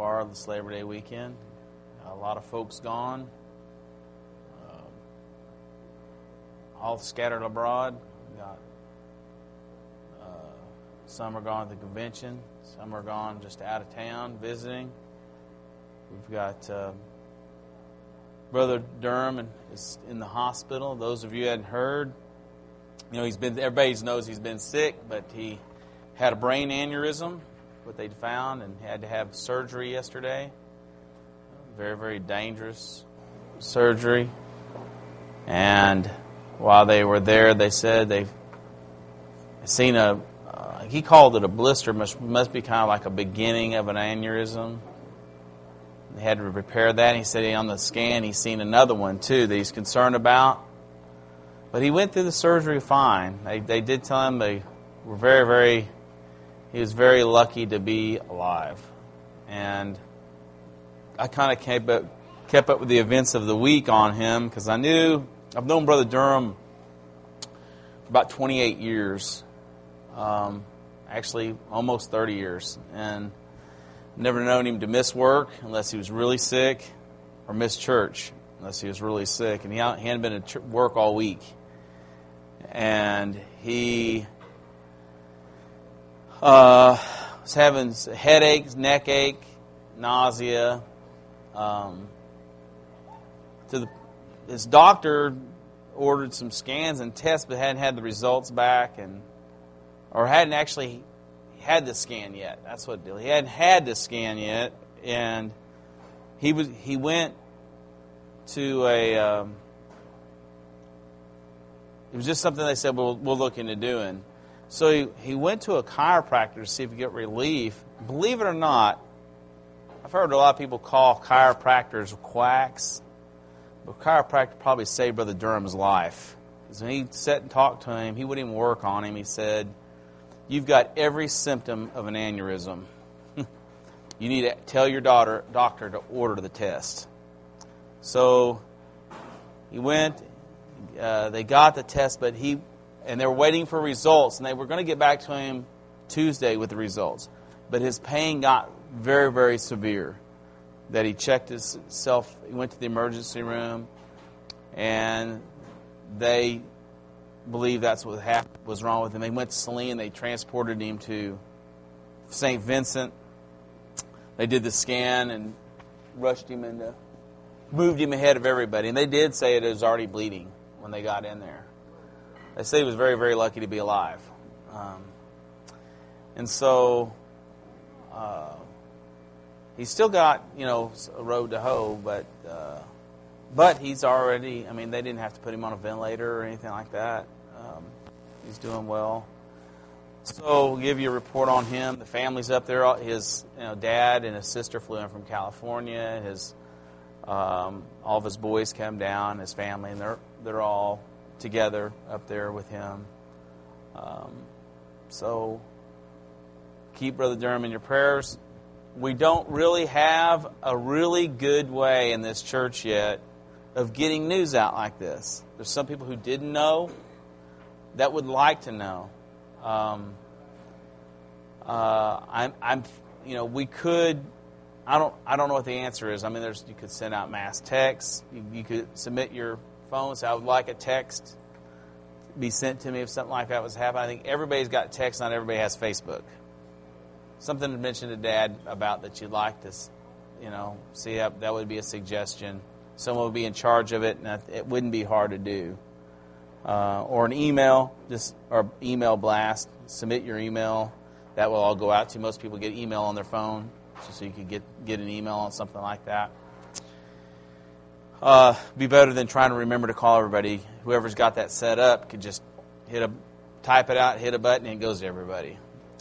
far this Labor Day weekend. A lot of folks gone, all scattered abroad. Got some are gone to the convention, some are gone just out of town visiting. We've got Brother Durham is in the hospital. Those of you who hadn't heard, everybody knows he's been sick, but he had a brain aneurysm, what they'd found, and had to have surgery yesterday. Very, very dangerous surgery. And while they were there, they said they've seen he called it a blister, must be kind of like a beginning of an aneurysm. They had to repair that. He said on the scan he's seen another one too that he's concerned about. But he went through the surgery fine. They did tell him they were very, very, he was very lucky to be alive. And I kind of kept up with the events of the week on him because I've known Brother Durham for about 28 years. Actually, almost 30 years. And never known him to miss work unless he was really sick, or miss church unless he was really sick. And he hadn't been at work all week. And he was having headaches, neck ache, nausea. His doctor ordered some scans and tests, but hadn't had the results back, or hadn't actually had the scan yet. That's what it did. He hadn't had the scan yet, and he went to it was just something they said we'll look into doing. So he went to a chiropractor to see if he could get relief. Believe it or not, I've heard a lot of people call chiropractors quacks, but chiropractor probably saved Brother Durham's life. Because when he sat and talked to him, he wouldn't even work on him. He said, "You've got every symptom of an aneurysm. You need to tell your doctor to order the test." So he went. They got the test, but they were waiting for results, and they were going to get back to him Tuesday with the results. But his pain got very, very severe. That he checked himself. He went to the emergency room, and they believe that's what was wrong with him. They went to Saline. They transported him to St. Vincent. They did the scan and moved him ahead of everybody. And they did say it was already bleeding when they got in there. They say he was very, very lucky to be alive. And so he's still got, a road to hoe, but he's already, they didn't have to put him on a ventilator or anything like that. He's doing well. So we'll give you a report on him. The family's up there. His dad and his sister flew in from California. All of his boys came down, his family, and they're all together up there with him. So keep Brother Durham in your prayers. We don't really have a really good way in this church yet of getting news out like this. There's some people who didn't know that would like to know. We could. I don't know what the answer is. You could send out mass texts. You could submit your phone. Say, I would like a text be sent to me if something like that was happening. I think everybody's got text. Not everybody has Facebook. Something to mention to Dad about that you'd like to, see. That would be a suggestion. Someone would be in charge of it, and it wouldn't be hard to do. Or an email, or email blast. Submit your email. That will all go out to you. Most people get email on their phone, so you could get an email on something like that. Be better than trying to remember to call everybody. Whoever's got that set up could just type it out, hit a button, and it goes to everybody.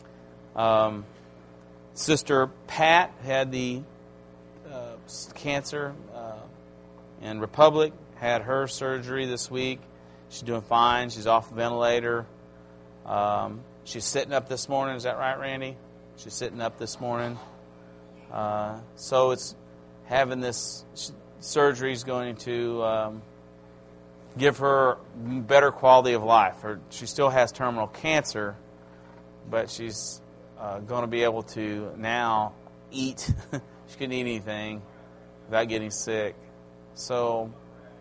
Sister Pat had the cancer in Republic, had her surgery this week. She's doing fine. She's off the ventilator. She's sitting up this morning. Is that right, Randy? She's sitting up this morning. So it's having this surgery is going to give her better quality of life. She still has terminal cancer, but she's going to be able to now eat. She couldn't eat anything without getting sick. So,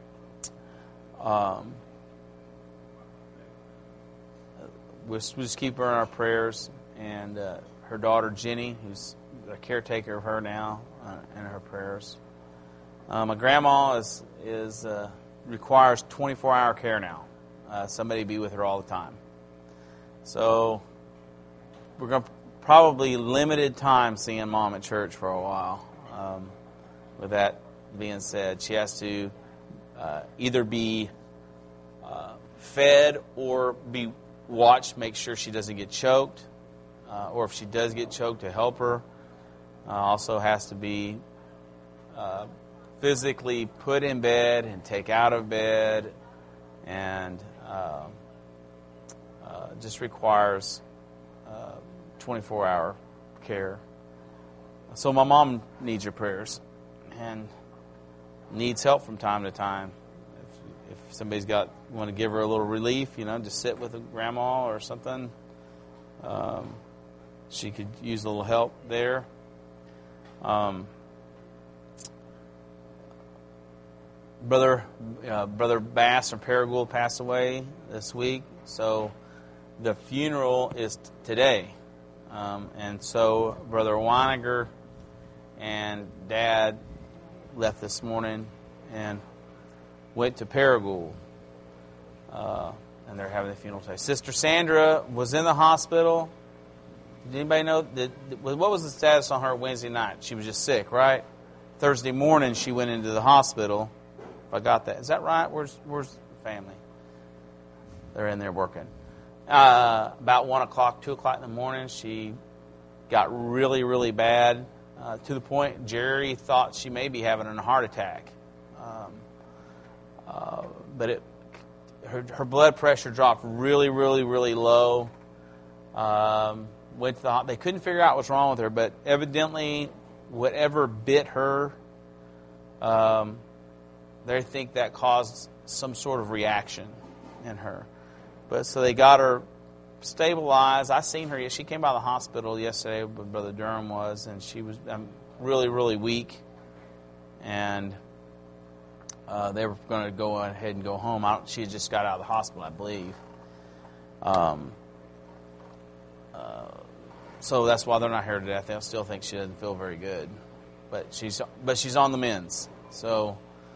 we'll just keep her in our prayers. And her daughter, Jenny, who's a caretaker of her now, in her prayers. My grandma requires 24-hour care now. Somebody be with her all the time. So we're going to probably limited time seeing Mom at church for a while. With that being said, she has to either be fed or be watched, make sure she doesn't get choked, or if she does get choked, to help her. Also has to be physically put in bed and take out of bed, and just requires 24-hour care. So my mom needs your prayers and needs help from time to time. If somebody's want to give her a little relief, just sit with a grandma or something, she could use a little help there. Brother Bass from Paragould passed away this week, so the funeral is today. And so Brother Weiniger and Dad left this morning and went to Paragould. And they're having the funeral today. Sister Sandra was in the hospital. Did anybody know what was the status on her Wednesday night? She was just sick, right? Thursday morning she went into the hospital. If I got that. Is that right? Where's the family? They're in there working. About 1 o'clock, 2 o'clock in the morning, she got really, really bad, to the point Jerry thought she may be having a heart attack. But her blood pressure dropped really, really, really low. Went to they couldn't figure out what's wrong with her, but evidently whatever bit her, they think that caused some sort of reaction in her. But so they got her stabilized. I seen her. She came by the hospital yesterday, but Brother Durham was, and she was really, really weak. And they were going to go ahead and go home. She had just got out of the hospital, I believe. So that's why they're not here today. I still think she doesn't feel very good, but she's on the mends. So.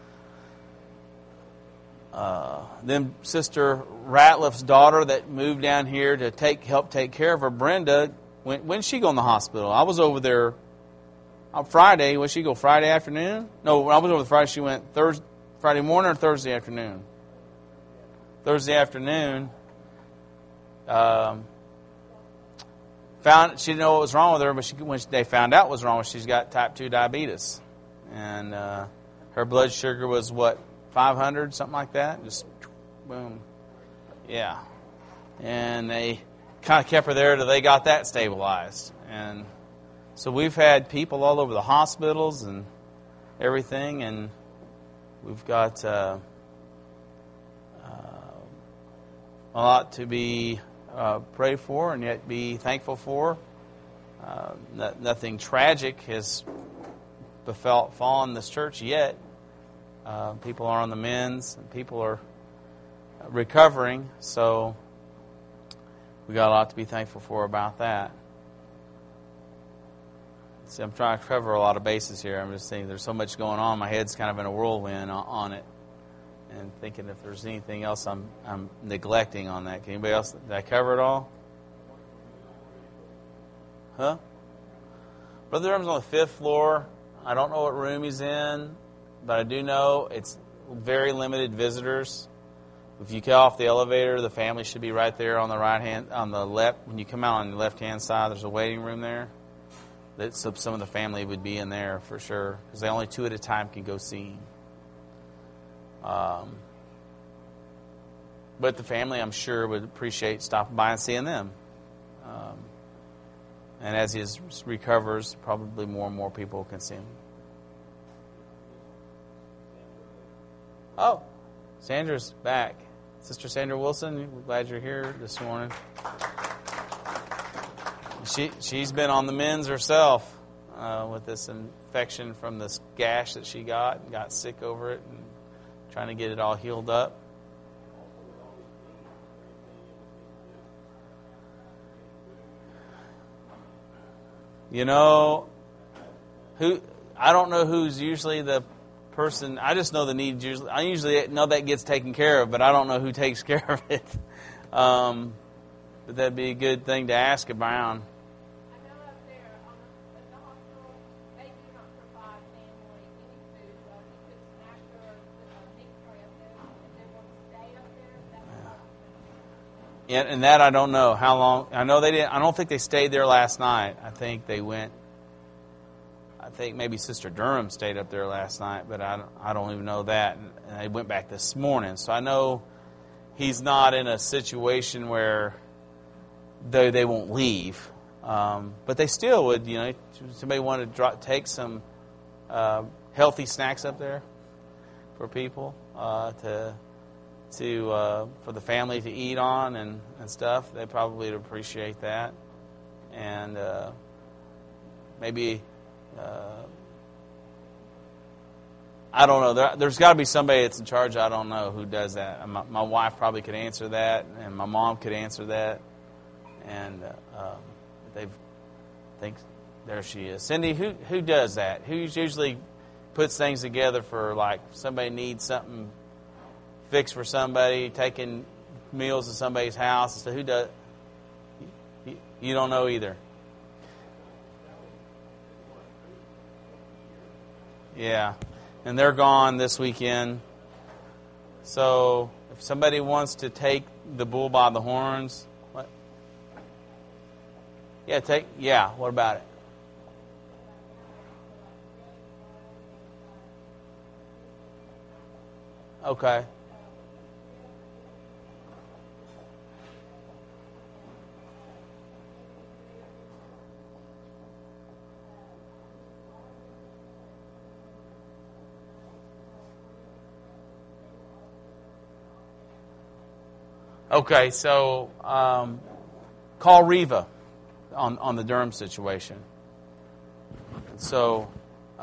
Then Sister Ratliff's daughter that moved down here to help take care of her, Brenda, when's she go in the hospital? I was over there on Friday. Was she go Friday afternoon? No, when I was over Friday, she went Friday morning or Thursday afternoon? Thursday afternoon. She didn't know what was wrong with her, but when they found out what was wrong with her, she's got type 2 diabetes. And her blood sugar was 500, something like that. Just boom. Yeah. And they kind of kept her there till they got that stabilized. And so we've had people all over the hospitals and everything, and we've got a lot to be prayed for and yet be thankful for. Nothing tragic has befallen this church yet. People are on the mends, and people are recovering, so we got a lot to be thankful for about that. See, I'm trying to cover a lot of bases here. I'm just saying there's so much going on. My head's kind of in a whirlwind on it, and thinking if there's anything else I'm neglecting on that. Can anybody else? Did I cover it all? Huh? Brother Durham's on the 5th floor. I don't know what room he's in. But I do know it's very limited visitors. If you get off the elevator, the family should be right there on the left. When you come out on the left-hand side, there's a waiting room there. So some of the family would be in there for sure, because they only 2 at a time can go see him. But the family, I'm sure, would appreciate stopping by and seeing them. And as he recovers, probably more and more people can see him. Oh, Sandra's back. Sister Sandra Wilson, we're glad you're here this morning. She's been on the mends herself. with this infection from this gash that she got, and got sick over it, and trying to get it all healed up. You know, I don't know who's usually the person. I just know the need. I usually know that gets taken care of, but I don't know who takes care of it. But that'd be a good thing to ask around. I know up there at the hospital, they do not provide family any food. He cooks an after meat tray up there. If they want to stay up there, that's Yeah, and that I don't know how long. I know they didn't. I don't think they stayed there last night. I think they went. I think maybe Sister Durham stayed up there last night, but I don't even know that. And they went back this morning, so I know he's not in a situation where they won't leave. But they still would. You know, somebody want to take some healthy snacks up there for people for the family to eat on and stuff. They probably would appreciate that. And maybe, I don't know. There's got to be somebody that's in charge. I don't know who does that. My wife probably could answer that, and my mom could answer that. And they think there she is. Cindy, who does that? Who usually puts things together for, like, somebody needs something fixed for somebody, taking meals to somebody's house? So who does? You don't know either. Yeah, and they're gone this weekend. So if somebody wants to take the bull by the horns, what? Yeah, what about it? Okay. Okay, so call Riva on the Durham situation. So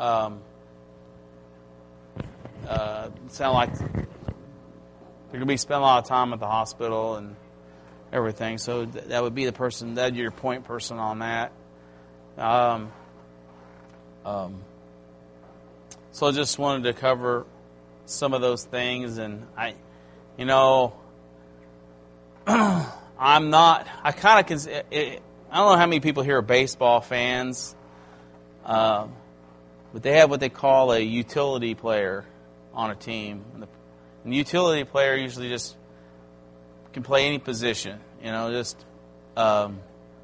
sound like they're going to be spending a lot of time at the hospital and everything. So that would be the person. That'd be your point person on that. So I just wanted to cover some of those things, and I don't know how many people here are baseball fans, but they have what they call a utility player on a team. And the utility player usually just can play any position. Hey, our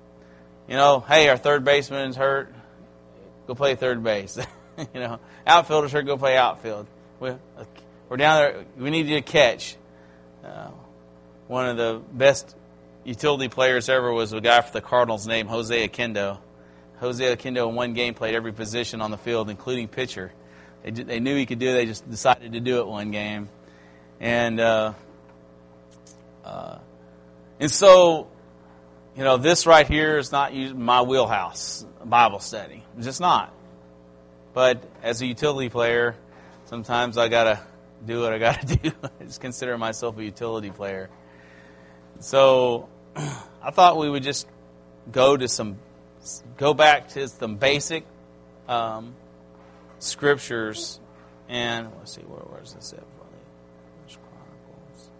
third baseman's hurt, go play third base. Outfielder's hurt, go play outfield. We're down there, we need you to catch. One of the best utility players ever was a guy for the Cardinals named Jose Oquendo. Jose Oquendo in one game played every position on the field, including pitcher. They knew he could do it. They just decided to do it one game. And so, this right here is not my wheelhouse, Bible study. It's just not. But as a utility player, sometimes I got to do what I got to do. I just consider myself a utility player. So I thought we would just go back to some basic scriptures, and let's see, where's this at? Chronicles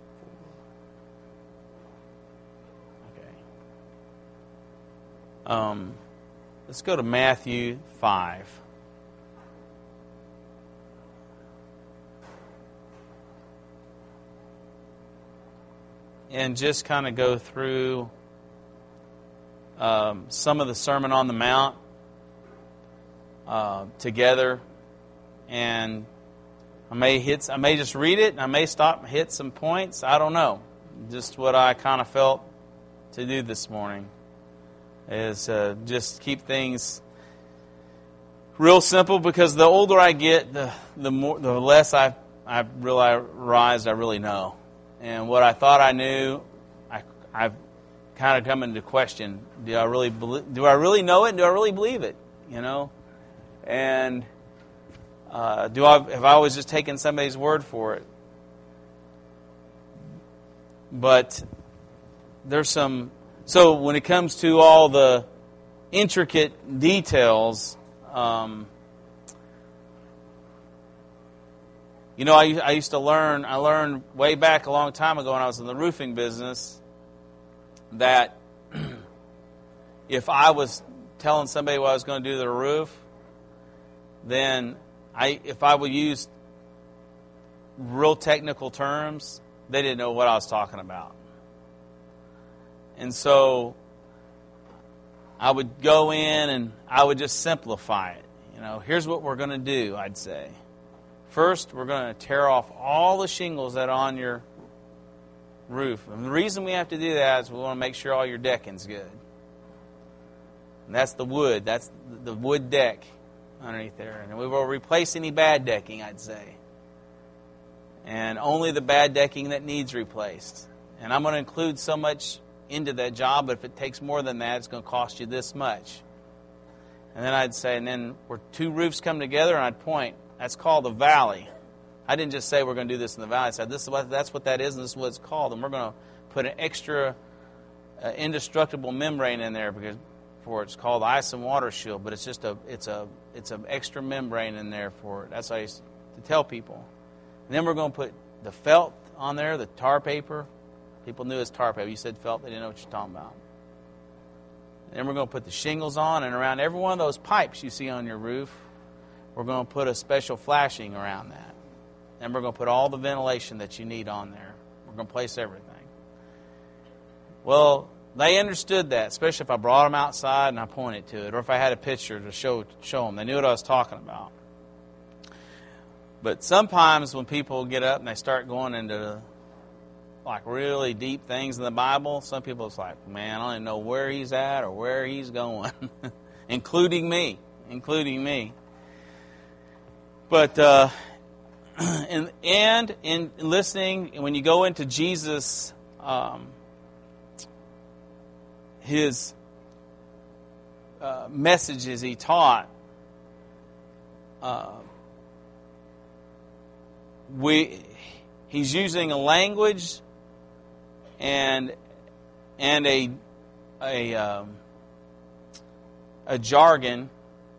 4. Okay. Let's go to Matthew 5. And just kind of go through some of the Sermon on the Mount together, and I may just read it, and I may stop and hit some points. I don't know. Just what I kind of felt to do this morning is just keep things real simple, because the older I get, the less I realized I really know. And what I thought I knew, I've kind of come into question. Do I really know it? Do I really believe it? you know? And have I always just taken somebody's word for it? But there's some... So when it comes to all the intricate details, you know, I used to learn, I learned way back a long time ago when I was in the roofing business that if I was telling somebody what I was going to do to their roof, then if I would use real technical terms, they didn't know what I was talking about. And so I would go in and I would just simplify it. You know, here's what we're going to do, I'd say. First, we're going to tear off all the shingles that are on your roof. And the reason we have to do that is we want to make sure all your decking's good. And that's the wood. That's the wood deck underneath there. And we will replace any bad decking, I'd say. And only the bad decking that needs replaced. And I'm going to include so much into that job, but if it takes more than that, it's going to cost you this much. And then I'd say, and then where two roofs come together, and I'd point, that's called a valley. I didn't just say we're going to do this in the valley. I said that's what that is, and this is what it's called. And we're going to put an extra indestructible membrane in there for it. It's called ice and water shield, but it's just it's an extra membrane in there for it. That's what I used to tell people. And then we're going to put the felt on there, the tar paper. People knew it was tar paper. You said felt, they didn't know what you're talking about. And then we're going to put the shingles on, and around every one of those pipes you see on your roof, we're going to put a special flashing around that. And we're going to put all the ventilation that you need on there. We're going to place everything. Well, they understood that, especially if I brought them outside and I pointed to it, or if I had a picture to show them. They knew what I was talking about. But sometimes when people get up and they start going into like really deep things in the Bible, some people it's like, man, I don't even know where he's at or where he's going, including me. But and in listening, when you go into Jesus, his messages he taught, he's using a language and a jargon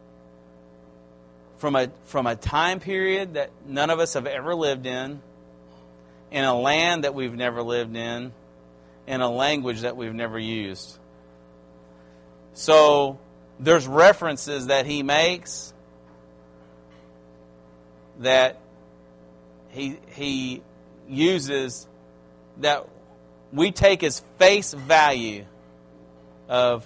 from a time period that none of us have ever lived in a land that we've never lived in a language that we've never used. So there's references that he makes that he uses that we take as face value of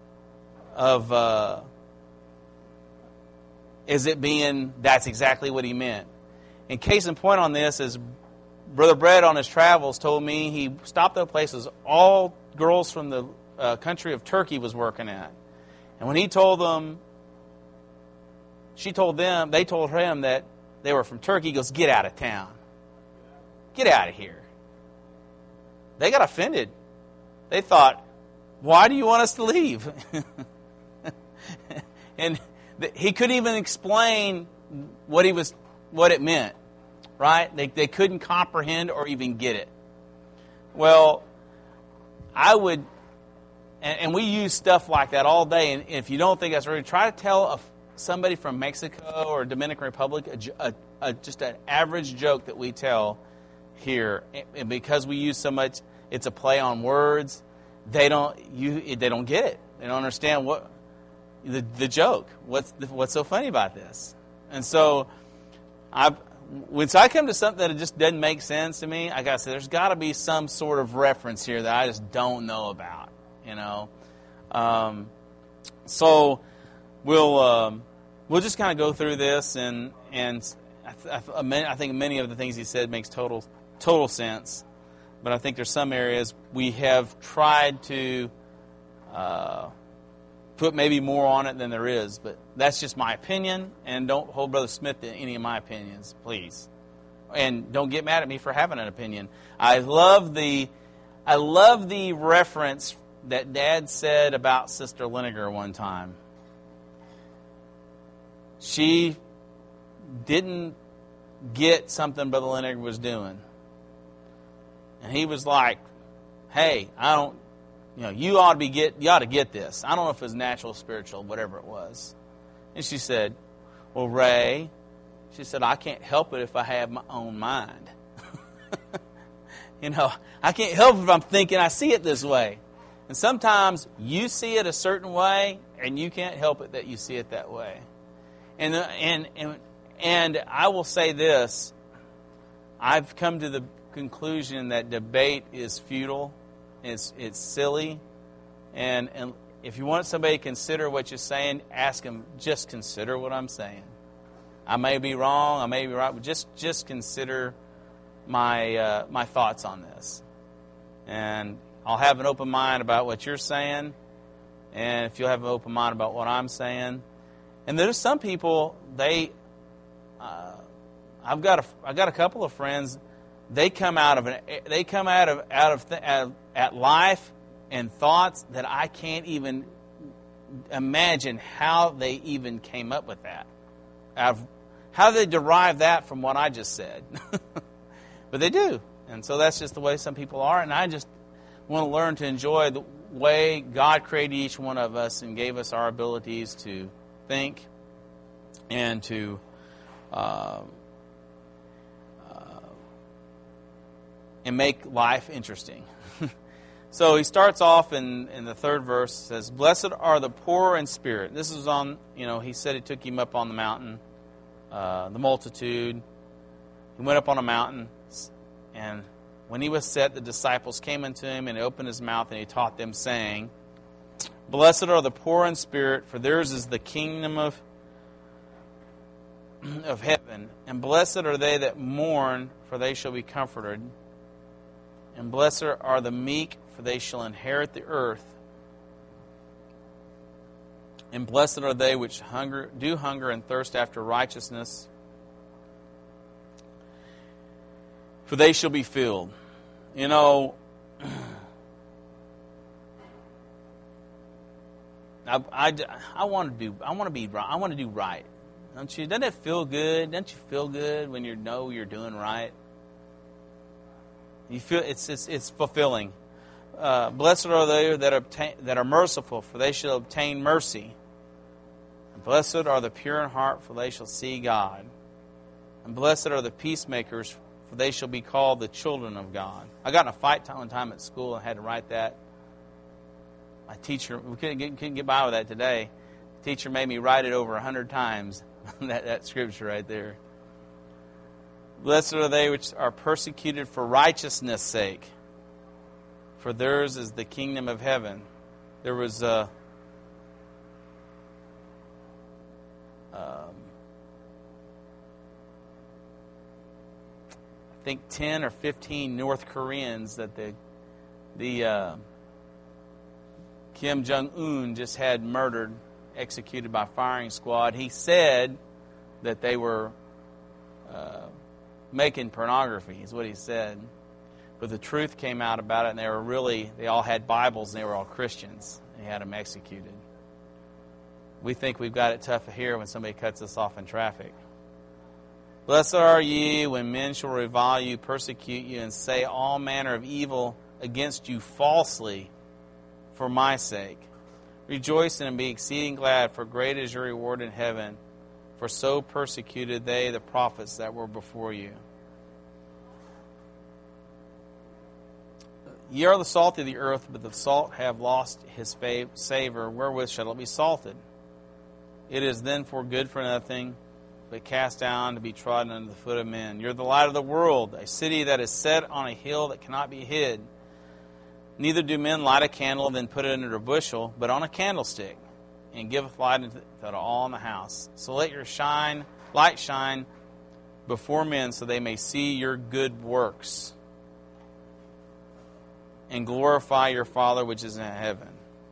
is it being that's exactly what he meant. And case in point on this is Brother Brett on his travels told me he stopped at places all girls from the country of Turkey was working at. And when he told them, they told him that they were from Turkey, he goes, get out of town. Get out of here. They got offended. They thought, why do you want us to leave? And he couldn't even explain what it meant, right? They couldn't comprehend or even get it. Well, I would, and we use stuff like that all day, and if you don't think that's right, try to tell somebody from Mexico or Dominican Republic just an average joke that we tell here, and because we use so much, it's a play on words. They don't get it. They don't understand what the joke. What's so funny about this? And so, when I come to something that just doesn't make sense to me, I gotta say there's got to be some sort of reference here that I just don't know about. You know, so we'll just kind of go through this, and I think many of the things he said makes total sense. But I think there's some areas we have tried to put maybe more on it than there is. But that's just my opinion, and don't hold Brother Smith to any of my opinions, please. And don't get mad at me for having an opinion. I love the reference that Dad said about Sister Liniger one time. she didn't get something Brother Leonard was doing. And he was like, hey, you ought to get this. I don't know if it was natural, spiritual, whatever it was. And she said, well, Ray, she said, I can't help it if I have my own mind. I can't help it if I'm thinking I see it this way. And sometimes you see it a certain way, and you can't help it that you see it that way. And I will say this, I've come to the conclusion that debate is futile, it's silly, and if you want somebody to consider what you're saying, ask them, just consider what I'm saying. I may be wrong, I may be right, but just consider my thoughts on this. And I'll have an open mind about what you're saying, and if you'll have an open mind about what I'm saying. And there's some people, I've got a couple of friends. They come out of at life and thoughts that I can't even imagine how they even came up with that. How they derive that from what I just said. But they do. And so that's just the way some people are. And I just want to learn to enjoy the way God created each one of us and gave us our abilities to think and to and make life interesting. So he starts off in the third verse, says, blessed are the poor in spirit. This is on, he said he took him up on the mountain, the multitude. He went up on a mountain, and when he was set, the disciples came unto him, and he opened his mouth, and he taught them, saying, blessed are the poor in spirit, for theirs is the kingdom of heaven. And blessed are they that mourn, for they shall be comforted. And blessed are the meek, for they shall inherit the earth. And blessed are they which do hunger and thirst after righteousness, for they shall be filled. I want to do right. Don't you? Doesn't it feel good? Don't you feel good when you know you're doing right? You feel it's fulfilling. Blessed are they that are merciful, for they shall obtain mercy. And blessed are the pure in heart, for they shall see God. And blessed are the peacemakers, for they shall be called the children of God. I got in a fight one time at school and had to write that. My teacher, we couldn't get by with that today. The teacher made me write it over 100 times. that scripture right there. Blessed are they which are persecuted for righteousness' sake, for theirs is the kingdom of heaven. There was I think 10 or 15 North Koreans that the Kim Jong-un just had murdered, executed by firing squad. He said that they were making pornography, is what he said. But the truth came out about it, and they all had Bibles, and they were all Christians. He had them executed. We think we've got it tough here when somebody cuts us off in traffic. Blessed are ye when men shall revile you, persecute you, and say all manner of evil against you falsely for my sake. Rejoice and be exceeding glad, for great is your reward in heaven. For so persecuted they the prophets that were before you. Ye are the salt of the earth, but the salt have lost his savor. Wherewith shall it be salted? It is then for good for nothing, but cast down to be trodden under the foot of men. You're the light of the world, a city that is set on a hill that cannot be hid. Neither do men light a candle and then put it under a bushel, but on a candlestick, and giveth light unto all in the house. So let your light shine before men, so they may see your good works, and glorify your Father which is in heaven.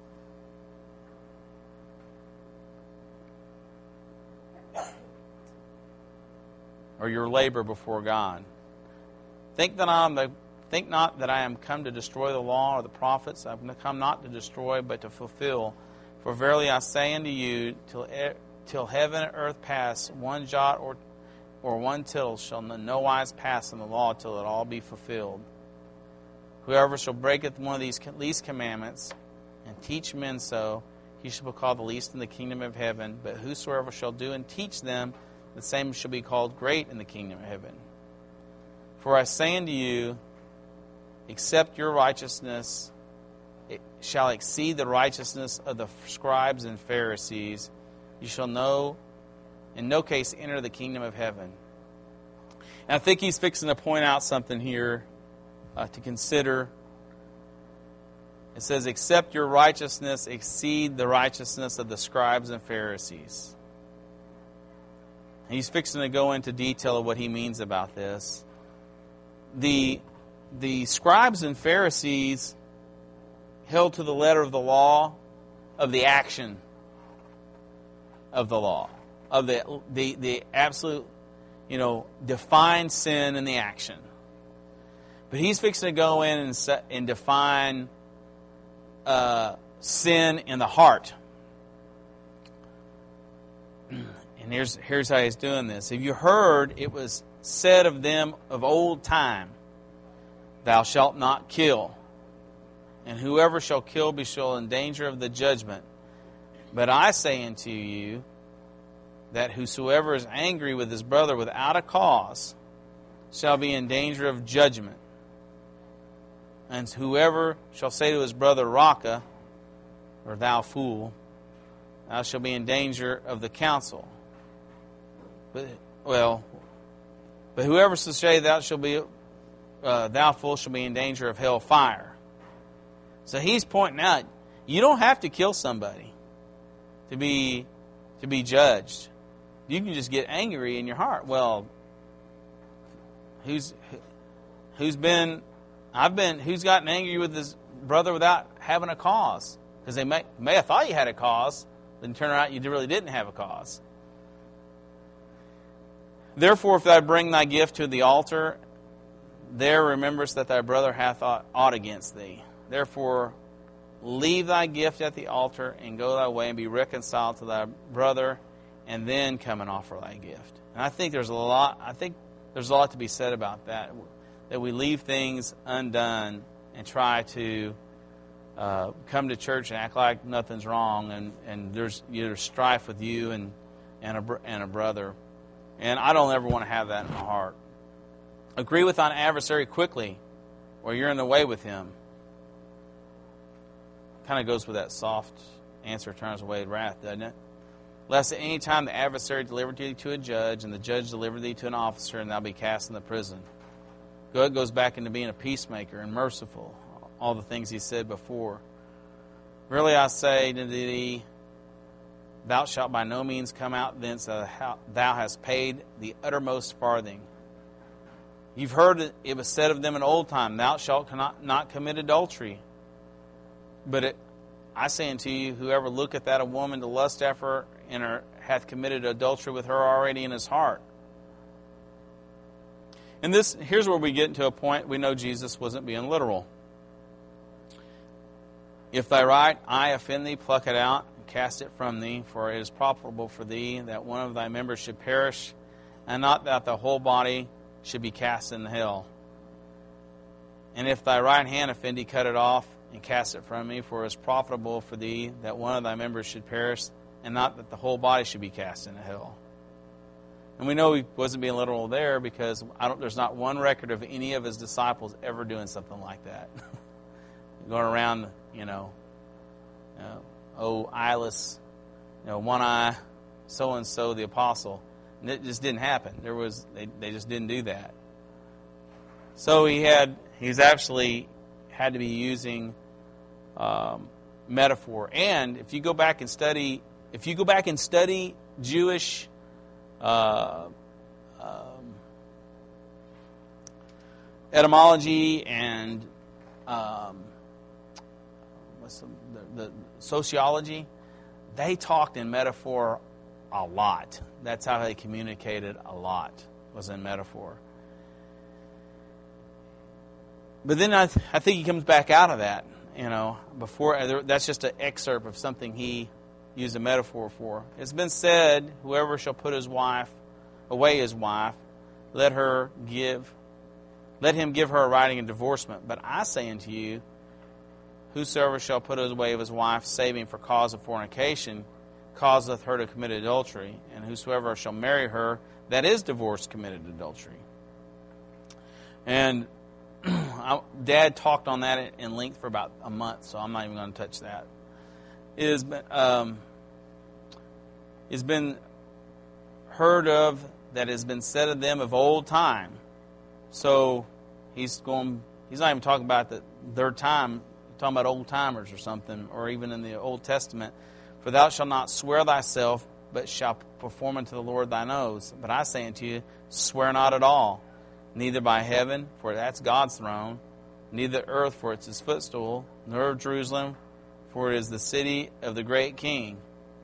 Or your labor before God. Think not that I am come to destroy the law or the prophets. I have come not to destroy, but to fulfill. For verily I say unto you, till till heaven and earth pass, one jot or one tittle shall no wise pass in the law till it all be fulfilled. Whoever shall breaketh one of these least commandments and teach men so, he shall be called the least in the kingdom of heaven. But whosoever shall do and teach them, the same shall be called great in the kingdom of heaven. For I say unto you, except your righteousness it shall exceed the righteousness of the scribes and Pharisees, you shall in no case enter the kingdom of heaven. And I think he's fixing to point out something here to consider. It says, except your righteousness exceed the righteousness of the scribes and Pharisees. And he's fixing to go into detail of what he means about this. The scribes and Pharisees held to the letter of the law of the action of the law, of the absolute, define sin in the action. But he's fixing to go in and define sin in the heart. And here's how he's doing this. Have you heard it was said of them of old time, thou shalt not kill, and whoever shall kill be shall in danger of the judgment. But I say unto you that whosoever is angry with his brother without a cause shall be in danger of judgment. And whoever shall say to his brother, Raca, or thou fool, thou shalt be in danger of the council. But whoever shall say thou fool shall be in danger of hell fire. So he's pointing out, you don't have to kill somebody to be judged. You can just get angry in your heart. Well, who's gotten angry with his brother without having a cause? Because they may have thought you had a cause, then turn out you really didn't have a cause. Therefore, if thou bring thy gift to the altar, there rememberest that thy brother hath aught against thee. Therefore, leave thy gift at the altar and go thy way and be reconciled to thy brother, and then come and offer thy gift. And I think there's a lot to be said about that we leave things undone and try to come to church and act like nothing's wrong, and there's strife with you and a brother. And I don't ever want to have that in my heart. Agree with thine adversary quickly, or you're in the way with him. Kind of goes with that soft answer turns away wrath, doesn't it? Lest at any time the adversary deliver thee to a judge, and the judge deliver thee to an officer, and thou be cast in the prison. It goes back into being a peacemaker and merciful, all the things he said before. Verily I say to thee, thou shalt by no means come out thence thou hast paid the uttermost farthing. You've heard it was said of them in old time, thou shalt not commit adultery. But I say unto you, whoever looketh at a woman to lust after her, and hath committed adultery with her already in his heart. And here's where we get into a point we know Jesus wasn't being literal. If thy right eye offend thee, pluck it out and cast it from thee, for it is profitable for thee that one of thy members should perish, and not that the whole body should be cast into hell. And if thy right hand offend thee, cut it off and cast it from thee, for it is profitable for thee that one of thy members should perish, and not that the whole body should be cast into hell. And we know he wasn't being literal there because there's not one record of any of his disciples ever doing something like that. Going around, eyeless, one eye, so-and-so, the apostle. And it just didn't happen. They just didn't do that. So he's actually had to be using metaphor. And if you go back and study Jewish etymology and the sociology, they talked in metaphor a lot. That's how they communicated a lot, was in metaphor. But then I think he comes back out of that, before. That's just an excerpt of something he use a metaphor for. It's been said, whoever shall put away his wife, let him give her a writing of divorcement. But I say unto you, whosoever shall put away his wife, saving for cause of fornication, causeth her to commit adultery, and whosoever shall marry her that is divorced committed adultery. And Dad talked on that in length for about a month, so I'm not even going to touch that. It's been heard of, that has been said of them of old time. So he's not even talking about their time, he's talking about old timers or something, or even in the Old Testament. For thou shalt not swear thyself, but shalt perform unto the Lord thine oaths. But I say unto you, swear not at all, neither by heaven, for that's God's throne, neither earth, for it's his footstool, nor Jerusalem, for it is the city of the great King.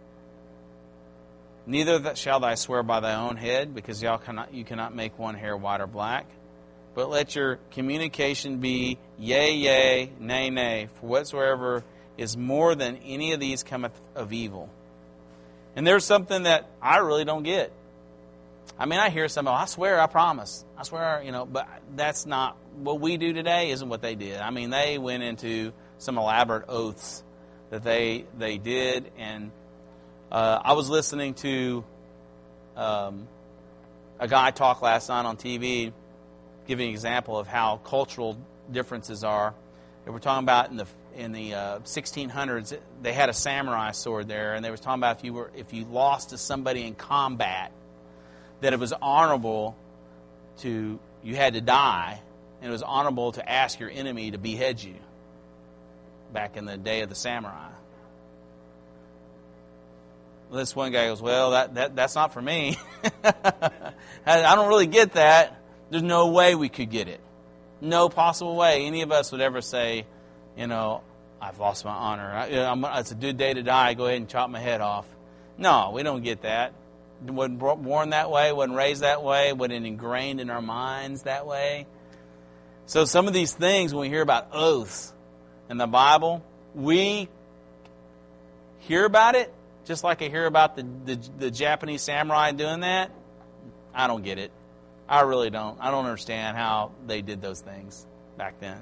Neither shall thou swear by thy own head, because you cannot make one hair white or black. But let your communication be yea, yea, nay, nay, for whatsoever is more than any of these cometh of evil. And there's something that I really don't get. I mean, I hear some, I swear, I promise. I swear, but that's not what we do today, isn't what they did. I mean, they went into some elaborate oaths that they did. And I was listening to a guy talk last night on TV, giving an example of how cultural differences are. They were talking about in the 1600s, they had a samurai sword there, and they were talking about if you lost to somebody in combat, that it was honorable you had to die, and it was honorable to ask your enemy to behead you back in the day of the samurai. Well, this one guy goes, well, that's not for me. I don't really get that. There's no way we could get it. No possible way any of us would ever say, I've lost my honor. It's a good day to die. Go ahead and chop my head off. No, we don't get that. Wasn't born that way, wasn't raised that way, wasn't ingrained in our minds that way. So some of these things, when we hear about oaths in the Bible, we hear about it, just like I hear about the Japanese samurai doing that. I don't get it. I really don't. I don't understand how they did those things back then.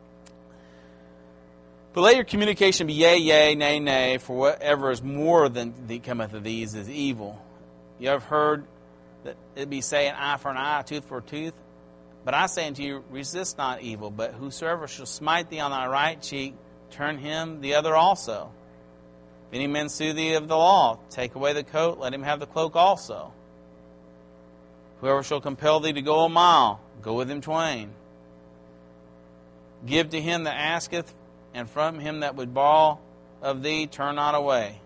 But let your communication be yea, yea, nay, nay, for whatever is more than cometh of these is evil. You have heard that it be saying eye for an eye, tooth for a tooth. But I say unto you, resist not evil, but whosoever shall smite thee on thy right cheek, turn him the other also. If any man sue thee of the law, take away the coat, let him have the cloak also. Whoever shall compel thee to go a mile, go with him twain. Give to him that asketh, and from him that would borrow of thee, turn not away.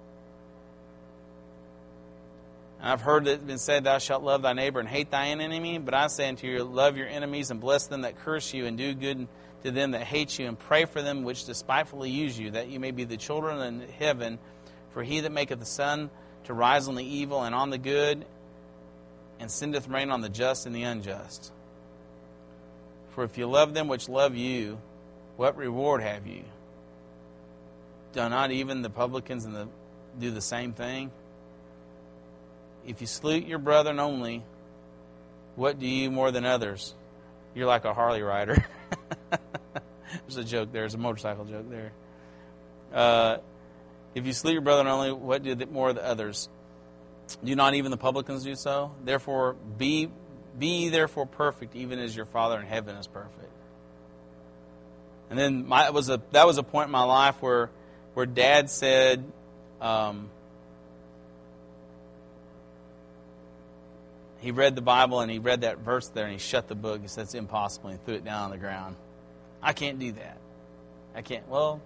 And I've heard that it been said, thou shalt love thy neighbor and hate thine enemy. But I say unto you, love your enemies and bless them that curse you, and do good to them that hate you, and pray for them which despitefully use you, that you may be the children of heaven. For he that maketh the sun to rise on the evil and on the good, and sendeth rain on the just and the unjust. For if you love them which love you, what reward have you? Do not even the publicans do the same thing? If you salute your brethren only, what do you more than others? You're like a Harley rider. There's a joke there. There's a motorcycle joke there. If you salute your brethren only, what do more than others? Do not even the publicans do so? Therefore, be therefore perfect, even as your Father in heaven is perfect. And then that was a point in my life where Dad said, he read the Bible and he read that verse there and he shut the book. He said, it's impossible. And he threw it down on the ground. I can't do that. I can't. Well,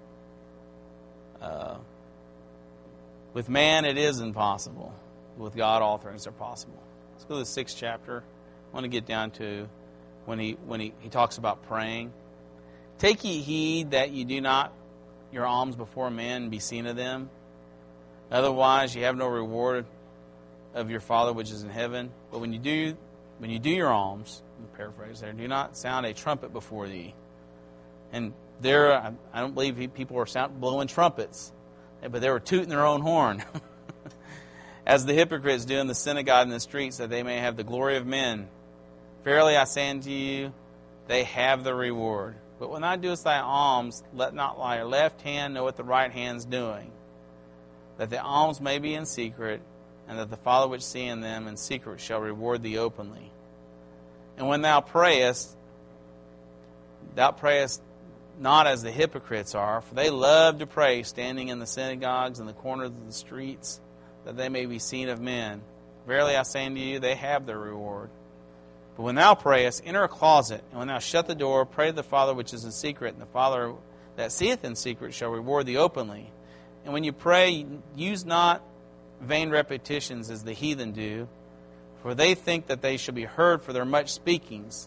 with man it is impossible. With God all things are possible. Let's go to the 6th chapter. I want to get down to when he talks about praying. Take ye heed that you do not your alms before men be seen of them. Otherwise you have no reward of your Father which is in heaven. But when you do your alms, paraphrase there, do not sound a trumpet before thee. And there, I don't believe people are blowing trumpets. But they were tooting their own horn. As the hypocrites do in the synagogue and the streets, that they may have the glory of men. Verily I say unto you, they have the reward. But when thou doest thy alms, let not thy left hand know what the right hand's doing, that the alms may be in secret, and that the Father which seeth them in secret shall reward thee openly. And when thou prayest not as the hypocrites are, for they love to pray, standing in the synagogues and the corners of the streets, that they may be seen of men. Verily I say unto you, they have their reward. But when thou prayest, enter a closet, and when thou shut the door, pray to the Father which is in secret, and the Father that seeth in secret shall reward thee openly. And when you pray, use not vain repetitions as the heathen do, for they think that they shall be heard for their much speakings.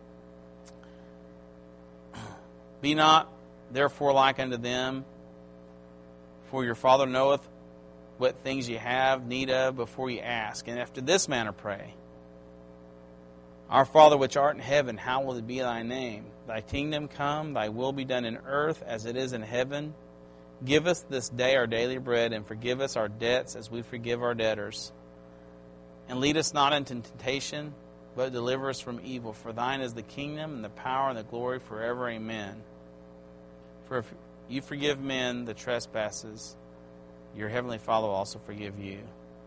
Be not therefore like unto them, for your Father knoweth what things ye have need of before ye ask. And after this manner pray. Our Father which art in heaven, hallowed be thy name. Thy kingdom come, thy will be done in earth as it is in heaven. Give us this day our daily bread, and forgive us our debts as we forgive our debtors. And lead us not into temptation, but deliver us from evil. For thine is the kingdom, and the power, and the glory forever. Amen. For if you forgive men the trespasses, your heavenly Father will also forgive you.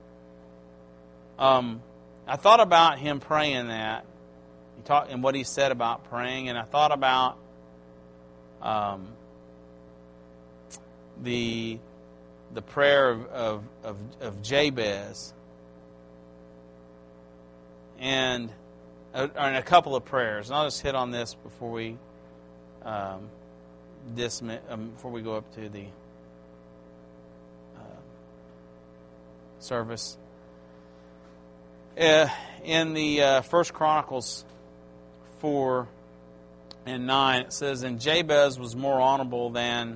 I thought about him praying that, and what he said about praying, and I thought about the prayer of Jabez, and a couple of prayers. And I'll just hit on this before we before we go up to the service. In the 1 Chronicles 4 and 9, it says, "And Jabez was more honorable than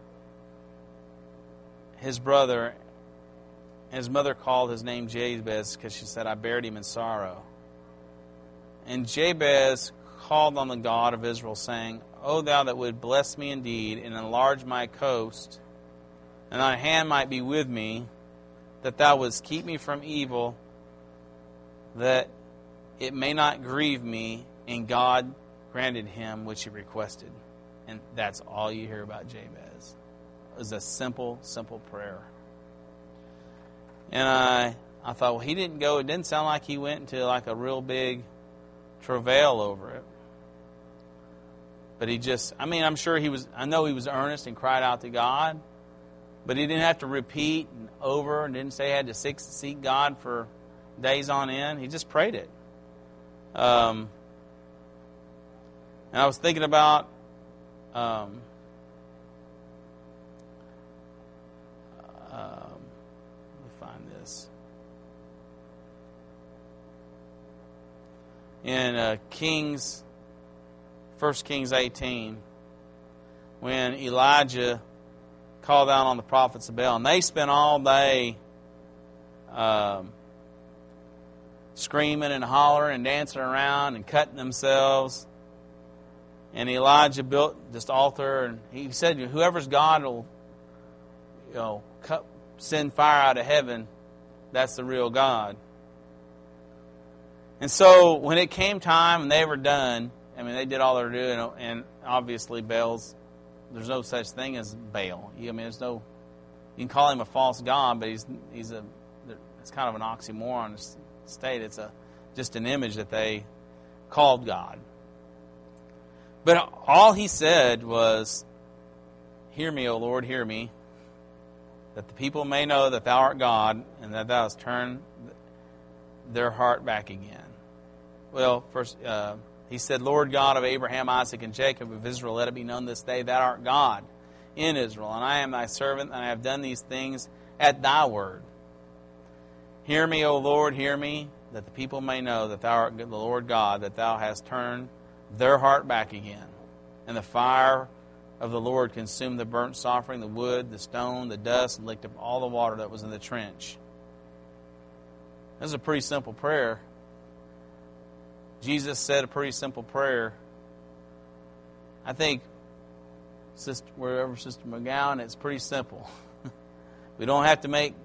his brother. And his mother called his name Jabez, because she said, I buried him in sorrow. And Jabez called on the God of Israel, saying, O thou that would bless me indeed, and enlarge my coast, and thy hand might be with me, that thou wouldst keep me from evil, that it may not grieve me. And God granted him which he requested." And that's all you hear about Jabez. It was a simple, simple prayer. And I thought, well, he didn't go, it didn't sound like he went into like a real big travail over it. But he just, I'm sure I know he was earnest and cried out to God, but he didn't have to repeat and over, and didn't say he had to seek God for days on end. He just prayed it. And I was thinking about let me find this. In 1 Kings 18, when Elijah called out on the prophets of Baal, and they spent all day screaming and hollering and dancing around and cutting themselves. And Elijah built this altar, and he said, whoever's God will, send fire out of heaven, that's the real God. And so when it came time and they were done, they did all they were doing, and obviously there's no such thing as Baal. You can call him a false god, but it's kind of an oxymoron to state. It's just an image that they called God. But all he said was, "Hear me, O Lord, hear me, that the people may know that thou art God, and that thou hast turned their heart back again." Well, first he said, "Lord God of Abraham, Isaac, and Jacob of Israel, let it be known this day thou art God in Israel, and I am thy servant, and I have done these things at thy word. Hear me, O Lord, hear me, that the people may know that thou art the Lord God, that thou hast turned their heart back again. And the fire of the Lord consumed the burnt offering, the wood, the stone, the dust, and licked up all the water that was in the trench." This is a pretty simple prayer. Jesus said a pretty simple prayer. I think, Sister McGowan, it's pretty simple. We don't have to make,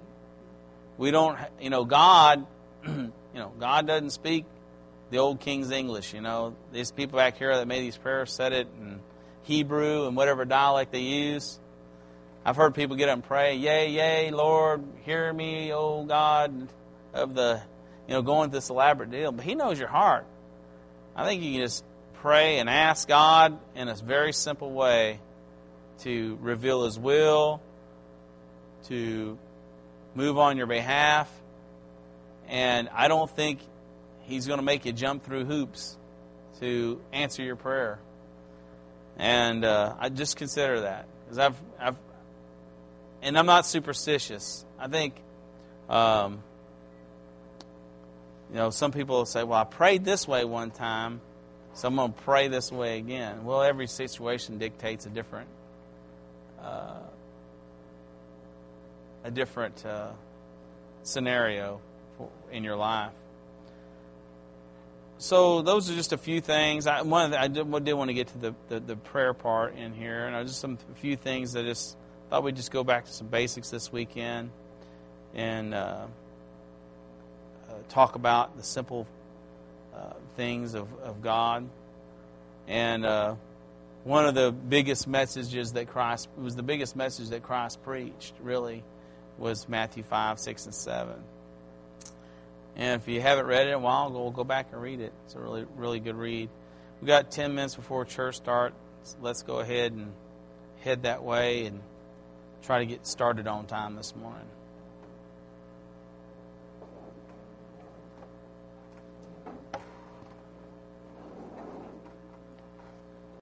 God, God doesn't speak the old King's English, These people back here that made these prayers said it in Hebrew and whatever dialect they use. I've heard people get up and pray, yea, yea, Lord, hear me, O God, of the, going through this elaborate deal. But He knows your heart. I think you can just pray and ask God in a very simple way to reveal His will, to move on your behalf. And I don't think He's going to make you jump through hoops to answer your prayer. And I just consider that. Because and I'm not superstitious. I think, some people will say, well, I prayed this way one time, so I'm going to pray this way again. Well, every situation dictates a different scenario in your life. So those are just a few things. I did want to get to the prayer part in here, and just a few things that I just thought we'd just go back to some basics this weekend and talk about the simple things of God. And one of the biggest messages that Christ preached, really, was Matthew 5, 6, and 7. And if you haven't read it in a while, we'll go back and read it. It's a really, really good read. We've got 10 minutes before church starts. Let's go ahead and head that way and try to get started on time this morning.